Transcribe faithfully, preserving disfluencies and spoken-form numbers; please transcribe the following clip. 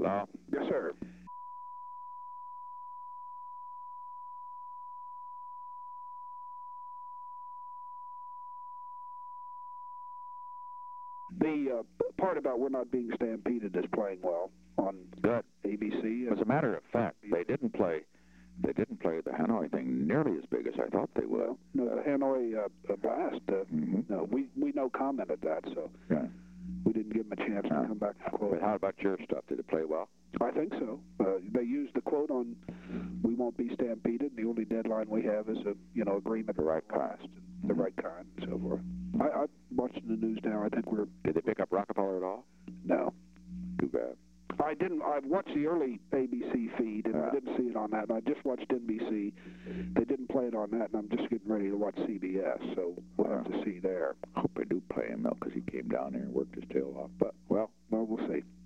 Hello? Yes, sir. The uh, part about we're not being stampeded is playing well on Good. A B C. As a matter of fact, they didn't play they didn't play the Hanoi thing nearly as big as I thought they would. No, the Hanoi uh, blast, uh, mm-hmm. no, we, we no commented that, so yeah. we didn't give them a chance no. to come back and quote. But how about your stuff? Did it play well? I think so. Uh, they used the quote on "we won't be stampeded." The only deadline we have is a you know agreement the right kind, mm-hmm. the right kind, and so forth. I, I'm watching the news now. I think we're. Did they pick up Rockefeller at all? No. Too bad. I didn't. I watched the early A B C feed, and uh, I didn't see it on that. And I just watched N B C. They didn't play it on that, and I'm just getting ready to watch C B S. So we'll uh, have to see there. Hope I do play him though, because he came down there and worked his tail off. But well, well, we'll see.